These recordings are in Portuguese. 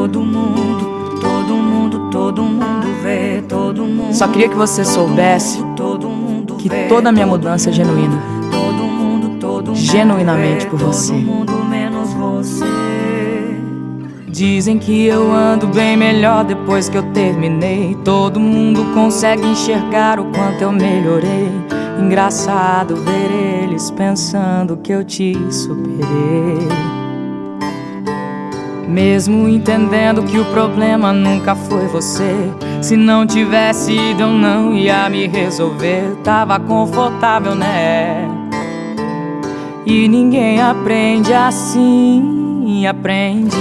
Todo mundo, todo mundo, todo mundo vê. Todo mundo. Só queria que você soubesse que toda a minha mudança é genuína. Todo mundo genuinamente por você. Todo mundo menos você. Dizem que eu ando bem melhor depois que eu terminei. Todo mundo consegue enxergar o quanto eu melhorei. Engraçado ver eles pensando que eu te superei. Mesmo entendendo que o problema nunca foi você. Se não tivesse ido eu não ia me resolver. Tava confortável, né? E ninguém aprende assim, aprende.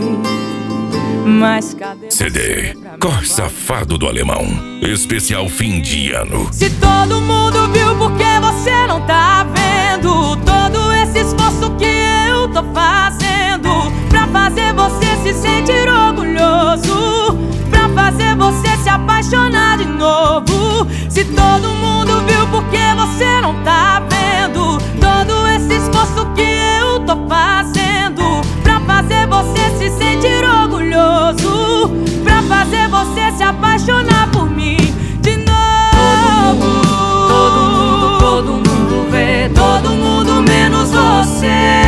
Mas cadê CD Cor Safado do Alemão, especial fim de ano. Se todo mundo viu, por que você não tá vendo? Todo esse esforço que eu tô fazendo pra fazer você se sentir orgulhoso, pra fazer você se apaixonar de novo. Se todo mundo viu, por que você não tá vendo? Todo esse esforço que eu tô fazendo pra fazer você se sentir orgulhoso, pra fazer você se apaixonar por mim de novo. Todo mundo vê. Todo mundo menos você.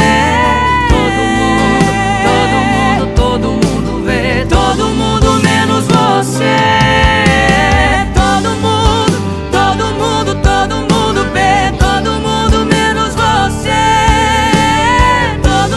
Todo mundo vê. Todo mundo menos você. Todo mundo vê. Todo mundo menos você. Todo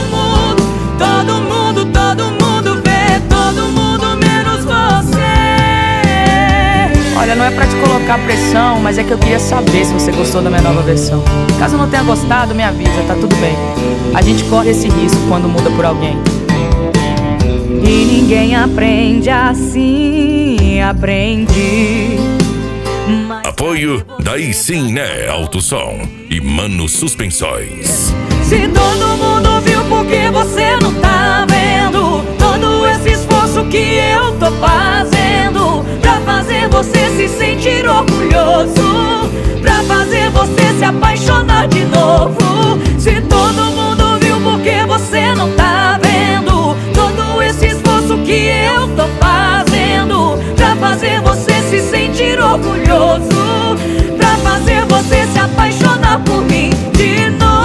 mundo vê. Todo mundo menos você. Olha, não é pra te colocar pressão, mas é que eu queria saber se você gostou da minha nova versão. Caso não tenha gostado, me avisa, tá tudo bem. A gente corre esse risco quando muda por alguém. E ninguém aprende assim, aprende. Apoio Daí Sim Né Alto Som e Mano Suspensões. Se todo mundo viu, por que você não tá vendo? Todo esse esforço que eu tô fazendo pra fazer você se sentir orgulhoso, pra fazer você se apaixonar de novo. Se todo mundo viu, por que você não tá vendo? Todo esse esforço que eu tô fazendo pra fazer você se sentir orgulhoso, pra fazer você se apaixonar por mim de novo.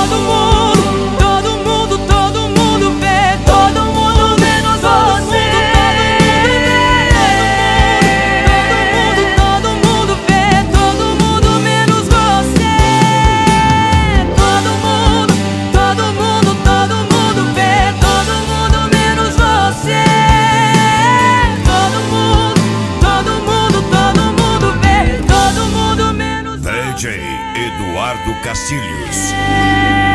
Todo mundo vê. Todo mundo menos você. Todo mundo vê. Todo mundo menos você. Todo mundo vê. Todo mundo menos você. Todo mundo vê. Todo mundo menos você. DJ Eduardo Castilhos.